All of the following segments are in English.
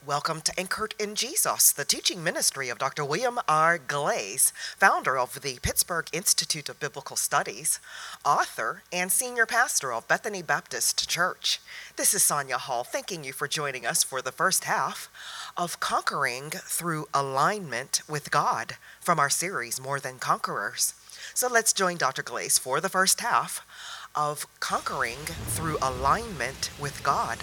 Welcome to Anchored in Jesus, the teaching ministry of Dr. William R. Glaze, founder of the Pittsburgh Institute of Biblical Studies, author, and senior pastor of Bethany Baptist Church. This is Sonia Hall, thanking you for joining us for the first half of Conquering Through Alignment with God from our series, More Than Conquerors. So let's join Dr. Glaze for the first half of Conquering Through Alignment with God.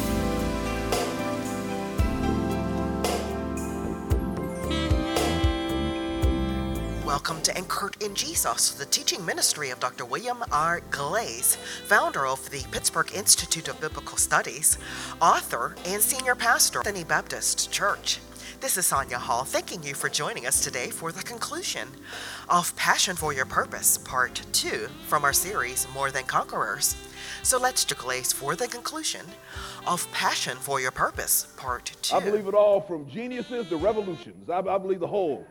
Welcome to Anchored in Jesus, the teaching ministry of Dr. William R. Glaze, founder of the Pittsburgh Institute of Biblical Studies, author, and senior pastor of Bethany Baptist Church. This is Sonia Hall, thanking you for joining us today for the conclusion of Passion for Your Purpose, Part 2 from our series, More Than Conquerors. So let's Glaze for the conclusion of Passion for Your Purpose, Part 2. I believe it all, from geniuses to revolutions. I believe the whole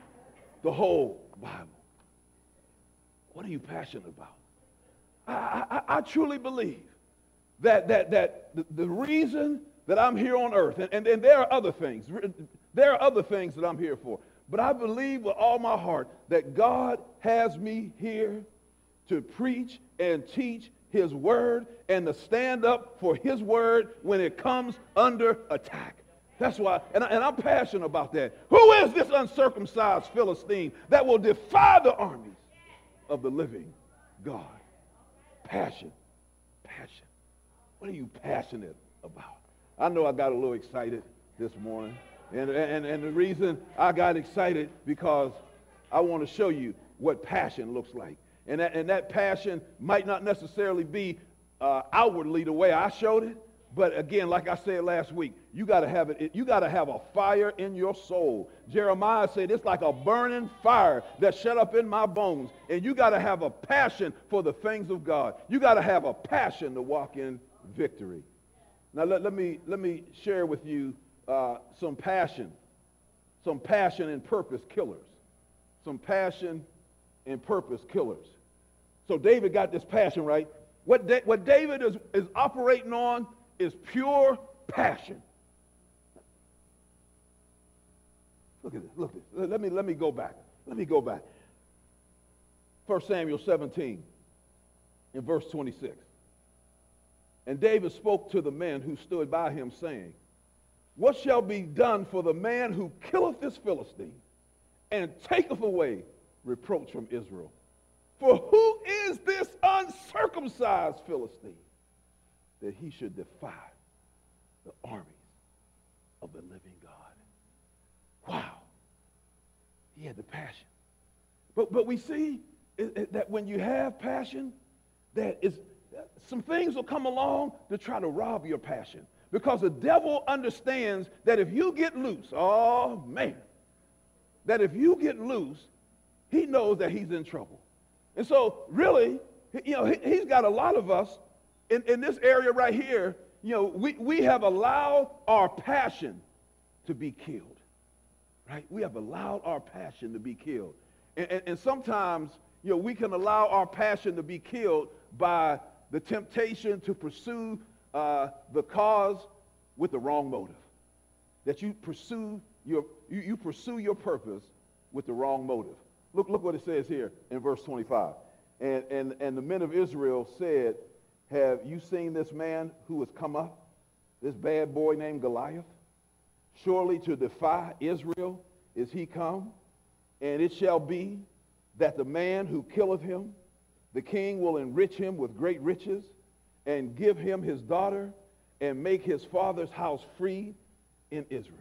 Bible. What are you passionate about? I truly believe that the reason that I'm here on earth, and there are other things. There are other things that I'm here for. But I believe with all my heart that God has me here to preach and teach His word and to stand up for His word when it comes under attack. That's why, and I'm passionate about that. Who is this uncircumcised Philistine that will defy the armies of the living God? Passion. What are you passionate about? I know I got a little excited this morning. And the reason I got excited because I want to show you what passion looks like. And that passion might not necessarily be outwardly the way I showed it. But again, like I said last week, you got to have it. You got to have a fire in your soul. Jeremiah said it's like a burning fire that's shut up in my bones. And you got to have a passion for the things of God. You got to have a passion to walk in victory. Now let me share with you some passion and purpose killers. Some passion and purpose killers. So David got this passion, right? What David is operating on is pure passion. Look at this. Let me go back. 1 Samuel 17 in verse 26. And David spoke to the men who stood by him, saying, what shall be done for the man who killeth this Philistine and taketh away reproach from Israel? For who is this uncircumcised Philistine that he should defy the armies of the living God? Wow. He had the passion. But we see that when you have passion, some things will come along to try to rob your passion. Because the devil understands that if you get loose, that if you get loose, he knows that he's in trouble. And so really, he's got a lot of us in this area right here. We have allowed our passion to be killed, right? We have allowed our passion to be killed. And sometimes, we can allow our passion to be killed by the temptation to pursue the cause with the wrong motive. That you pursue your purpose with the wrong motive. Look what it says here in verse 25. And the men of Israel said, have you seen this man who has come up, this bad boy named Goliath? Surely to defy Israel is he come, and it shall be that the man who killeth him, the king will enrich him with great riches, and give him his daughter, and make his father's house free in Israel.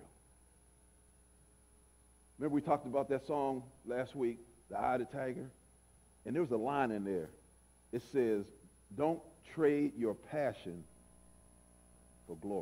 Remember we talked about that song last week, The Eye of the Tiger? And there was a line in there. It says, don't trade your passion for glory.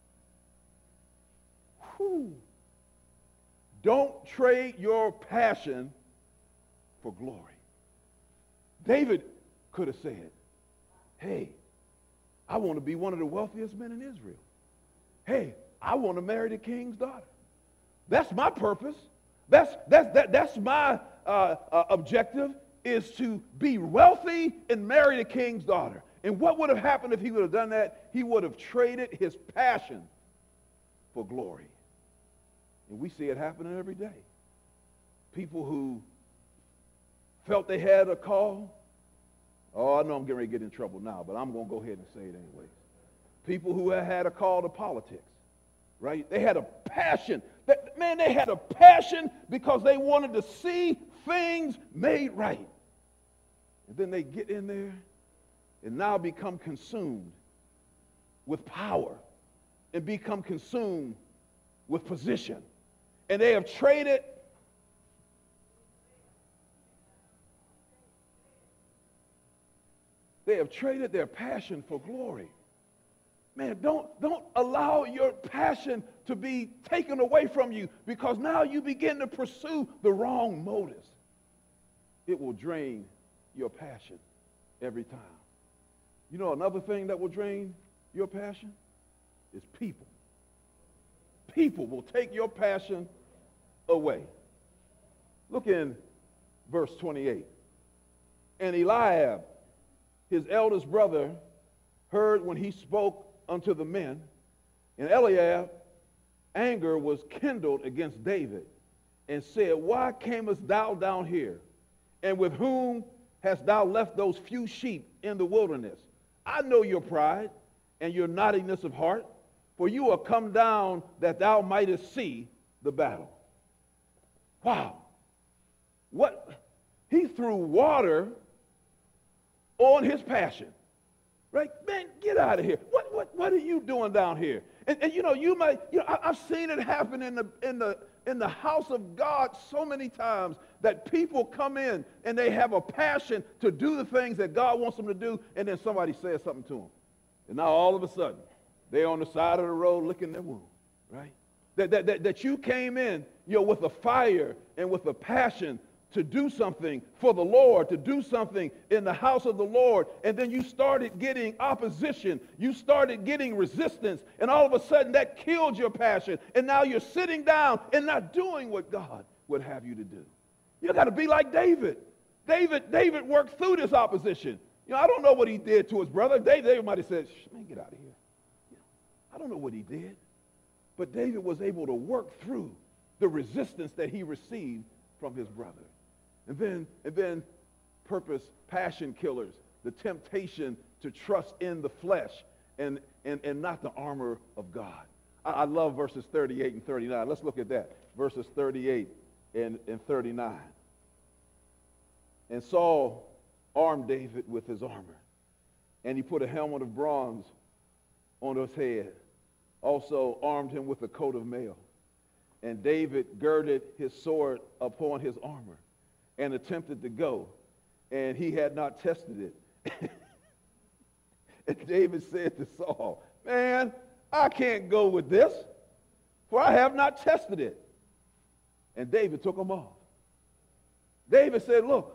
Whew. Don't trade your passion for glory. David could have said, hey, I want to be one of the wealthiest men in Israel. Hey, I want to marry the king's daughter. That's my purpose. That's my objective, is to be wealthy and marry the king's daughter. And what would have happened if he would have done that? He would have traded his passion for glory. And we see it happening every day. People who felt they had a call. Oh, I know I'm getting ready to get in trouble now, but I'm going to go ahead and say it anyways. People who had a call to politics, right? They had a passion. They had a passion because they wanted to see things made right. And then they get in there and now become consumed with power and become consumed with position. And they have traded their passion for glory. Man, don't allow your passion to be taken away from you, because now you begin to pursue the wrong motives. It will drain your passion every time. You know, another thing that will drain your passion is people. People will take your passion away. Look in verse 28. And Eliab, his eldest brother, heard when he spoke unto the men, and Eliab, anger was kindled against David, and said, Why camest thou down here? And with whom hast thou left those few sheep in the wilderness? I know your pride and your naughtiness of heart, for you are come down that thou mightest see the battle. Wow. What? He threw water on his passion. Right? Man, get out of here. What are you doing down here? And you know, I've seen it happen in the house of God so many times, that people come in and they have a passion to do the things that God wants them to do, and then somebody says something to them. And now all of a sudden, they're on the side of the road licking their wound, right? That you came in, with a fire and with a passion to do something for the Lord, to do something in the house of the Lord, and then you started getting opposition, you started getting resistance, and all of a sudden that killed your passion, and now you're sitting down and not doing what God would have you to do. You got to be like David. David worked through this opposition. I don't know what he did to his brother. David might have said, man, get out of here. I don't know what he did. But David was able to work through the resistance that he received from his brother. And then purpose, passion killers, the temptation to trust in the flesh and not the armor of God. I love verses 38 and 39. Let's look at that. Verses 38 and 39. And Saul armed David with his armor, and he put a helmet of bronze on his head, also armed him with a coat of mail. And David girded his sword upon his armor and attempted to go, and he had not tested it. And David said to Saul, man, I can't go with this, for I have not tested it. And David took him off. David said, look,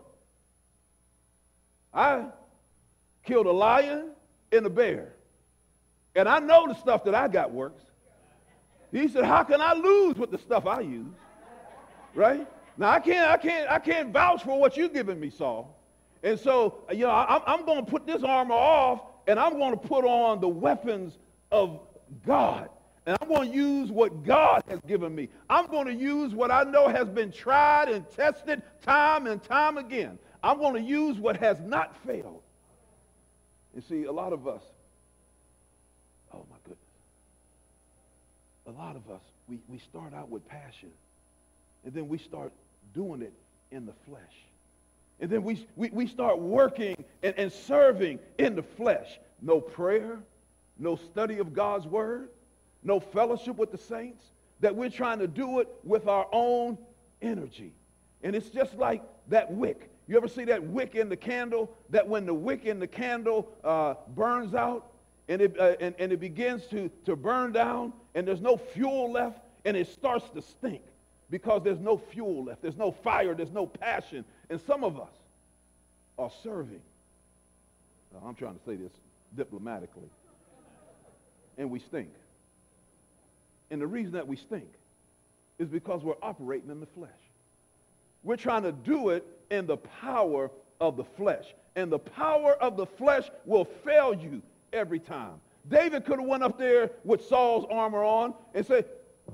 I killed a lion and a bear, and I know the stuff that I got works. He said, how can I lose with the stuff I use? Right? Now, I can't vouch for what you're giving me, Saul. And so, I'm going to put this armor off, and I'm going to put on the weapons of God. And I'm going to use what God has given me. I'm going to use what I know has been tried and tested time and time again. I'm going to use what has not failed. You see, a lot of us, oh my goodness, a lot of us, we start out with passion, and then we start doing it in the flesh. And then we start working and serving in the flesh. No prayer, no study of God's word, no fellowship with the saints, that we're trying to do it with our own energy. And it's just like that wick. You ever see that wick in the candle? That when the wick in the candle burns out and it begins to burn down, and there's no fuel left, and it starts to stink because there's no fuel left. There's no fire. There's no passion. And some of us are serving. I'm trying to say this diplomatically. And we stink. And the reason that we stink is because we're operating in the flesh. We're trying to do it in the power of the flesh. And the power of the flesh will fail you every time. David could have went up there with Saul's armor on and said,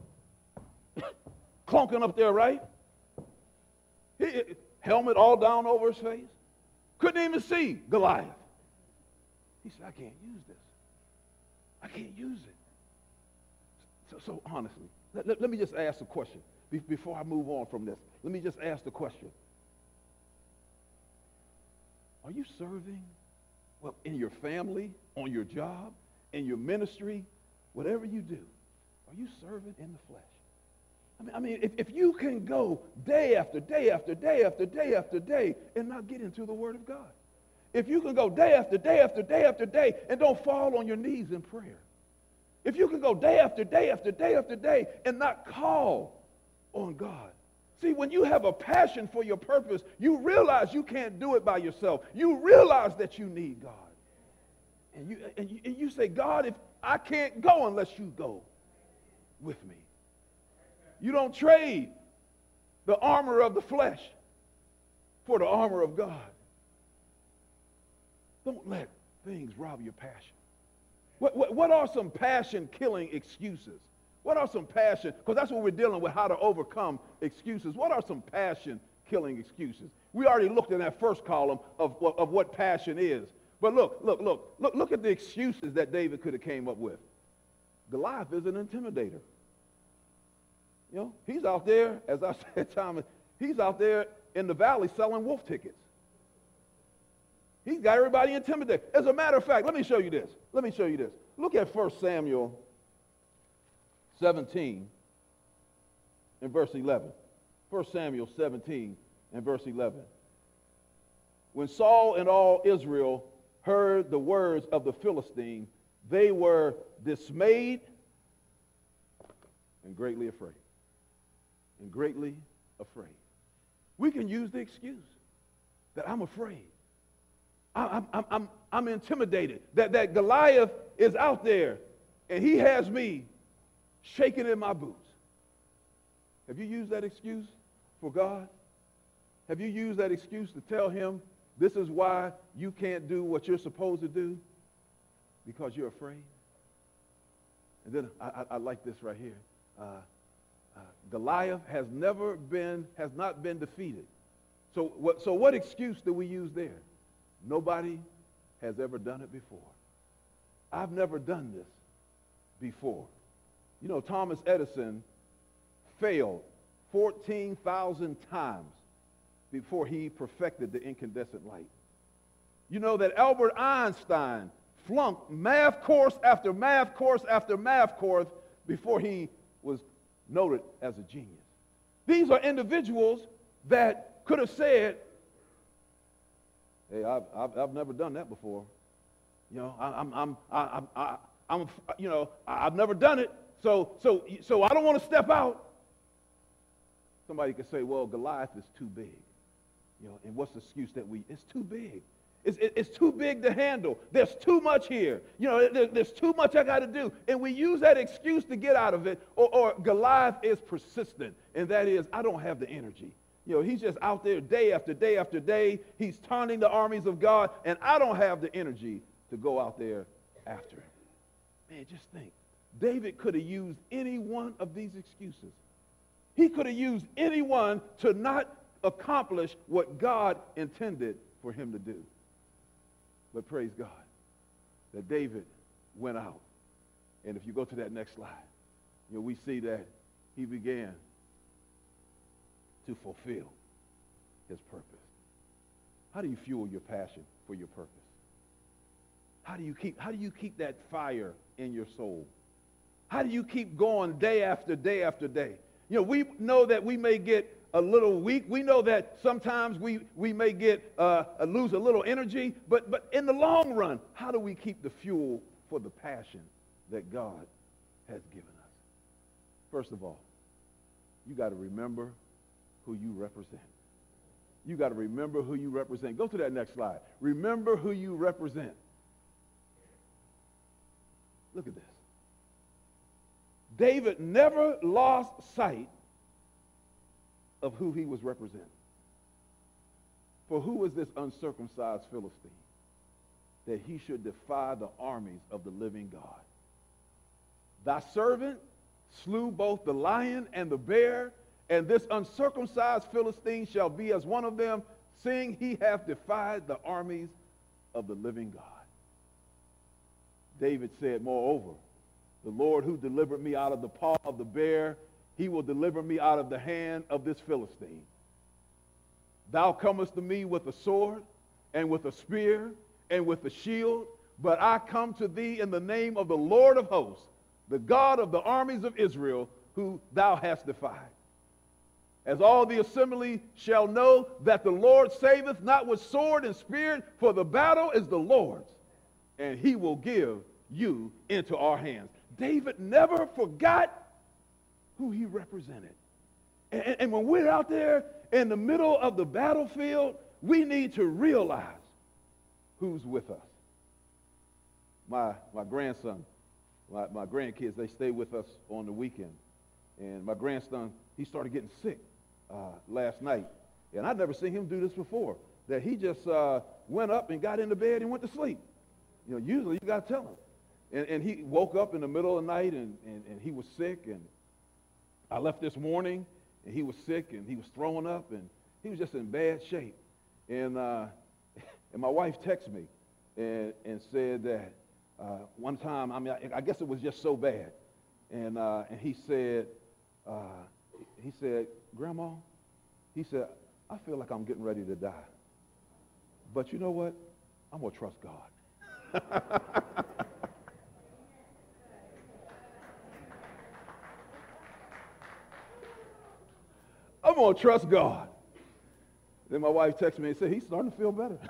clunking up there, right? Helmet all down over his face. Couldn't even see Goliath. He said, I can't use this. I can't use it. So honestly, let me just ask a question before I move on from this. Let me just ask the question. Are you serving, well, in your family, on your job, in your ministry, whatever you do? Are you serving in the flesh? I mean, if you can go day after day after day after day after day and not get into the Word of God, if you can go day after day after day after day and don't fall on your knees in prayer, if you can go day after day after day after day and not call on God. See, when you have a passion for your purpose, you realize you can't do it by yourself. You realize that you need God. And you say, God, if I can't go unless you go with me. You don't trade the armor of the flesh for the armor of God. Don't let things rob your passion. What are some passion-killing excuses? What are some passion, because that's what we're dealing with, how to overcome excuses. What are some passion-killing excuses? We already looked in that first column of what passion is. But look at the excuses that David could have came up with. Goliath is an intimidator. You know, he's out there, as I said, Thomas, he's out there in the valley selling wolf tickets. He's got everybody intimidated. As a matter of fact, let me show you this. Look at 1 Samuel 17 and verse 11. 1 Samuel 17 and verse 11. When Saul and all Israel heard the words of the Philistine, they were dismayed and greatly afraid. And greatly afraid. We can use the excuse that I'm afraid. I'm intimidated. That Goliath is out there and he has me shaking in my boots. Have you used that excuse for God? Have you used that excuse to tell him this is why you can't do what you're supposed to do? Because you're afraid? And then I like this right here. Goliath has not been defeated. So what excuse do we use there? Nobody has ever done it before. I've never done this before. You know, Thomas Edison failed 14,000 times before he perfected the incandescent light. You know that Albert Einstein flunked math course after math course after math course before he was noted as a genius. These are individuals that could have said, hey, I've never done that before. You know, I've never done it. So I don't want to step out. Somebody could say, well, Goliath is too big. You know, and what's the excuse that it's too big. It's too big to handle. There's too much here. You know, there's too much I got to do. And we use that excuse to get out of it. Or Goliath is persistent. And that is, I don't have the energy. You know, he's just out there day after day after day. He's taunting the armies of God. And I don't have the energy to go out there after him. Man, just think. David could have used any one of these excuses. He could have used any one to not accomplish what God intended for him to do. But praise God that David went out. And if you go to that next slide, you know, we see that he began to fulfill his purpose. How do you fuel your passion for your purpose? How do you keep that fire in your soul? How do you keep going day after day after day? You know, we know that we may get a little weak. We know that sometimes we may get lose a little energy. But in the long run, how do we keep the fuel for the passion that God has given us? First of all, you got to remember who you represent. You got to remember who you represent. Go to that next slide. Remember who you represent. Look at this. David never lost sight of who he was representing. For who was this uncircumcised Philistine? that he should defy the armies of the living God. Thy servant slew both the lion and the bear, and this uncircumcised Philistine shall be as one of them, seeing he hath defied the armies of the living God. David said, moreover, the Lord who delivered me out of the paw of the bear, he will deliver me out of the hand of this Philistine. Thou comest to me with a sword and with a spear and with a shield, but I come to thee in the name of the Lord of hosts, the God of the armies of Israel, who thou hast defied. As all the assembly shall know that the Lord saveth not with sword and spear, for the battle is the Lord's, and he will give you into our hands. David never forgot who he represented. And when we're out there in the middle of the battlefield, we need to realize who's with us. My grandson, my grandkids, they stay with us on the weekend. And my grandson, he started getting sick last night. And I'd never seen him do this before, that he just went up and got into bed and went to sleep. You know, usually you got to tell him. And he woke up in the middle of the night and he was sick. And I left this morning and he was sick and he was throwing up and he was just in bad shape. And my wife texted me and said that one time, I guess it was just so bad. And he said, Grandma, he said, I feel like I'm getting ready to die. But you know what? I'm going to trust God. I'm going to trust God. Then my wife texted me and said, he's starting to feel better.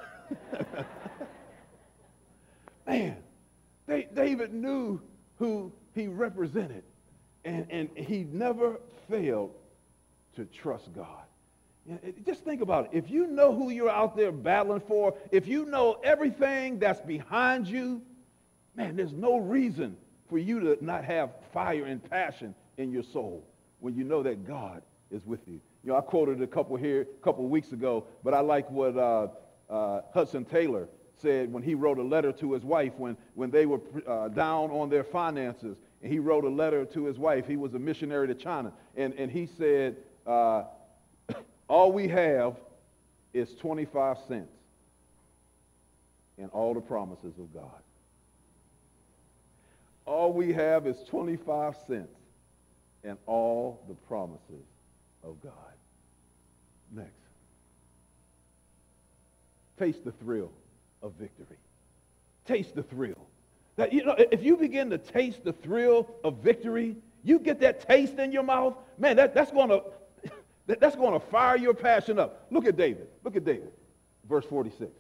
Man, David knew who he represented, and he never failed to trust God. Just think about it. If you know who you're out there battling for, if you know everything that's behind you, man, there's no reason for you to not have fire and passion in your soul when you know that God is with you. You know, I quoted a couple weeks ago, but I like what Hudson Taylor said when he wrote a letter to his wife when they were down on their finances. And he wrote a letter to his wife. He was a missionary to China. And he said, all we have is 25 cents and all the promises of God. All we have is 25 cents and all the promises of God. Next. Taste the thrill of victory. Taste the thrill. That, you know, if you begin to taste the thrill of victory, you get that taste in your mouth, man, that's going to fire your passion up. Look at David. Look at David. Verse 46.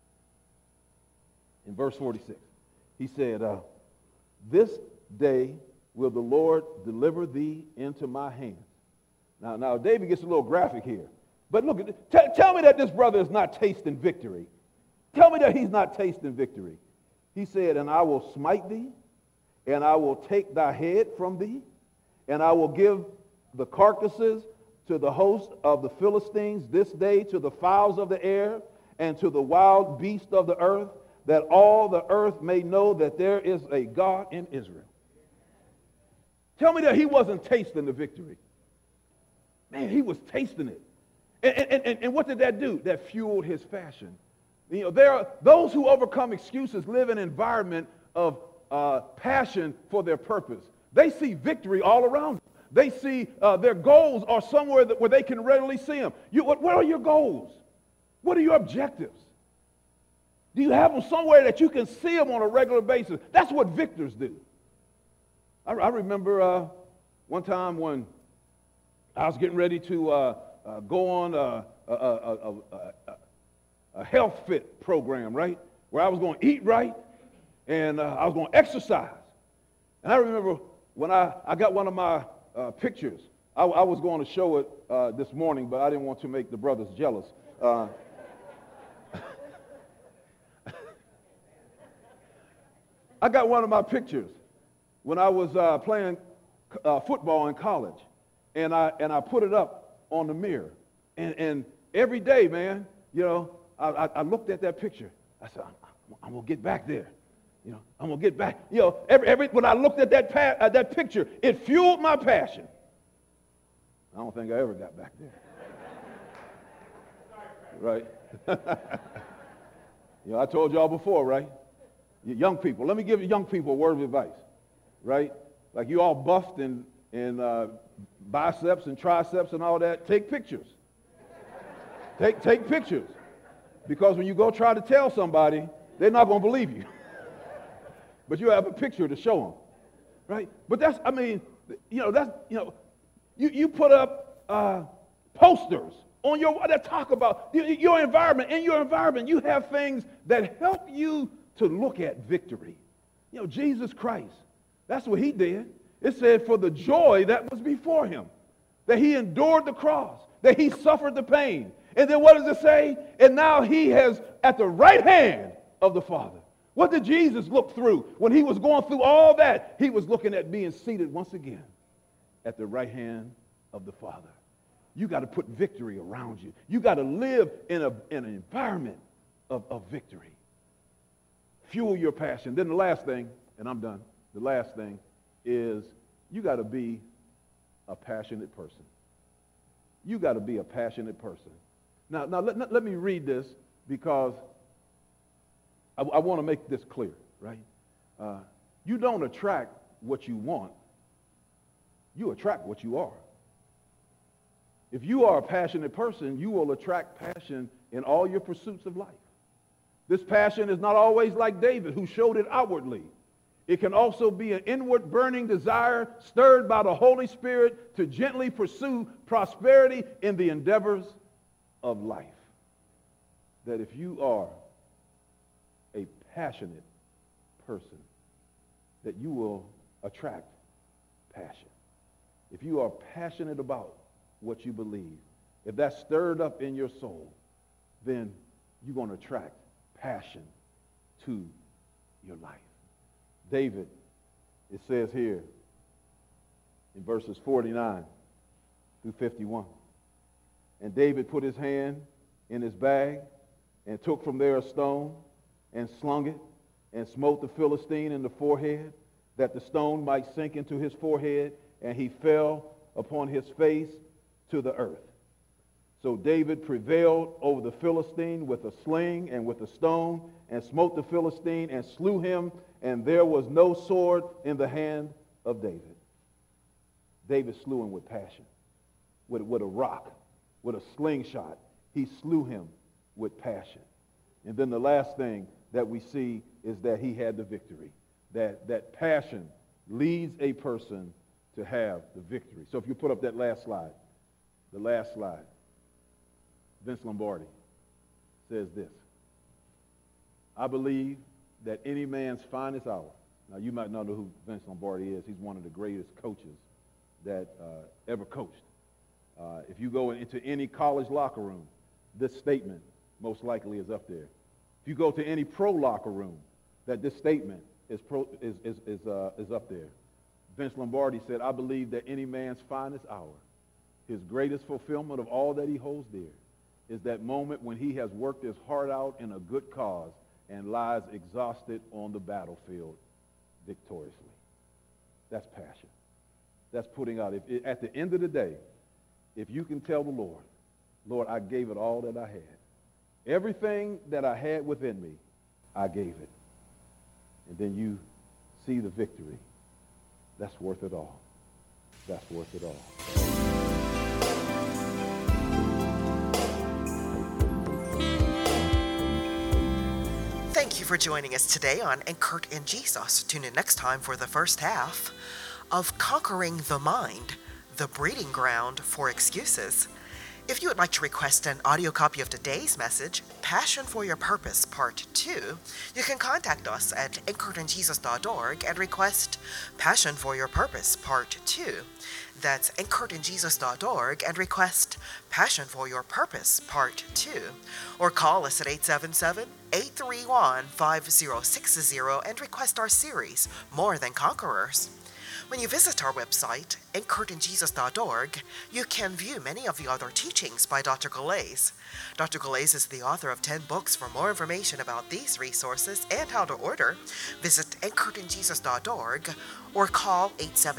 In verse 46, he said, this day will the Lord deliver thee into my hands. Now David gets a little graphic here. But look, tell me that this brother is not tasting victory. Tell me that he's not tasting victory. He said, and I will smite thee, and I will take thy head from thee, and I will give the carcasses to the host of the Philistines this day, to the fowls of the air, and to the wild beasts of the earth, that all the earth may know that there is a God in Israel. Tell me that he wasn't tasting the victory. Man, he was tasting it. And what did that do? That fueled his passion. You know, there are those who overcome excuses live in an environment of passion for their purpose. They see victory all around them. They see their goals are somewhere where they can readily see them. What are your goals? What are your objectives? Do you have them somewhere that you can see them on a regular basis? That's what victors do. I remember one time when I was getting ready to go on a health fit program, right? Where I was going to eat right and I was going to exercise. And I remember when I got one of my pictures, I was going to show it this morning, but I didn't want to make the brothers jealous. I got one of my pictures when I was playing football in college, and I put it up on the mirror. And every day, man, you know, I looked at that picture. I said, I'm going to get back there. I'm going to get back. When I looked at that picture, it fueled my passion. I don't think I ever got back there. Right? I told y'all before, right? You young people, let me give you young people a word of advice, right? Like you all buffed in biceps and triceps and all that. Take pictures. Take pictures. Because when you go try to tell somebody, they're not going to believe you. But you have a picture to show them, right? But you put up posters on that talk about your environment. In your environment, you have things that help you to look at victory. Jesus Christ, that's what he did. It said for the joy that was before him, that he endured the cross, that he suffered the pain. And then what does it say? And now he has at the right hand of the Father. What did Jesus look through? When he was going through all that, he was looking at being seated once again at the right hand of the Father. You got to put victory around you. You got to live in an environment of victory. Fuel your passion. Then the last thing, and I'm done, the last thing is you got to be a passionate person. You got to be a passionate person. Now let me read this because I want to make this clear, right? You don't attract what you want. You attract what you are. If you are a passionate person, you will attract passion in all your pursuits of life. This passion is not always like David, who showed it outwardly. It can also be an inward burning desire stirred by the Holy Spirit to gently pursue prosperity in the endeavors of life. That if you are a passionate person, that you will attract passion. If you are passionate about what you believe, if that's stirred up in your soul, then you're going to attract passion to your life. David, it says here in verses 49 through 51, and David put his hand in his bag and took from there a stone and slung it and smote the Philistine in the forehead, that the stone might sink into his forehead, and he fell upon his face to the earth. So David prevailed over the Philistine with a sling and with a stone, and smote the Philistine and slew him, and there was no sword in the hand of David. David slew him with passion, with a rock, with a slingshot. He slew him with passion. And then the last thing that we see is that he had the victory. That passion leads a person to have the victory. So if you put up that last slide, the last slide, Vince Lombardi says this: I believe that any man's finest hour. Now, you might not know who Vince Lombardi is. He's one of the greatest coaches that ever coached. If you go into any college locker room, this statement most likely is up there. If you go to any pro locker room, that this statement is up there. Vince Lombardi said, I believe that any man's finest hour, his greatest fulfillment of all that he holds dear, is that moment when he has worked his heart out in a good cause and lies exhausted on the battlefield victoriously. That's passion. That's putting out. At the end of the day, if you can tell the Lord, Lord, I gave it all that I had. Everything that I had within me, I gave it. And then you see the victory. That's worth it all. That's worth it all. Thank you for joining us today on Anchored in Jesus. Tune in next time for the first half of Conquering the Mind, the breeding ground for excuses. If you would like to request an audio copy of today's message, Passion for Your Purpose, Part 2, you can contact us at anchoredinjesus.org and request Passion for Your Purpose, Part 2. That's anchoredinjesus.org and request Passion for Your Purpose, Part 2. Or call us at 877-831-5060 and request our series, More Than Conquerors. When you visit our website, anchoredinjesus.org, you can view many of the other teachings by Dr. Galais. Dr. Galais is the author of 10 books. For more information about these resources and how to order, visit anchoredinjesus.org or call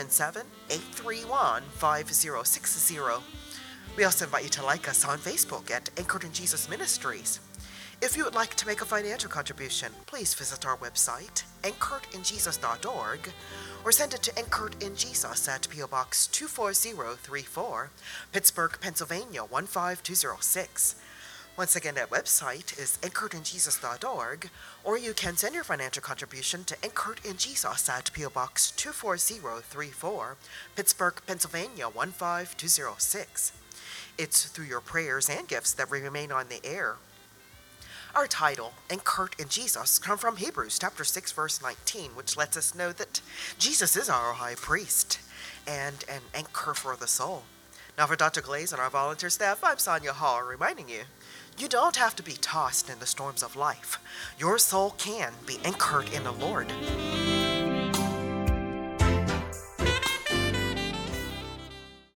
877-831-5060. We also invite you to like us on Facebook at Anchored in Jesus Ministries. If you would like to make a financial contribution, please visit our website, anchoredinjesus.org, or send it to Anchored in Jesus at P.O. Box 24034, Pittsburgh, Pennsylvania 15206. Once again, that website is anchoredinjesus.org, or you can send your financial contribution to Anchored in Jesus at P.O. Box 24034, Pittsburgh, Pennsylvania 15206. It's through your prayers and gifts that we remain on the air. Our title, Anchored in Jesus, comes from Hebrews chapter 6, verse 19, which lets us know that Jesus is our high priest and an anchor for the soul. Now for Dr. Galais and our volunteer staff, I'm Sonia Hall, reminding you, you don't have to be tossed in the storms of life. Your soul can be anchored in the Lord.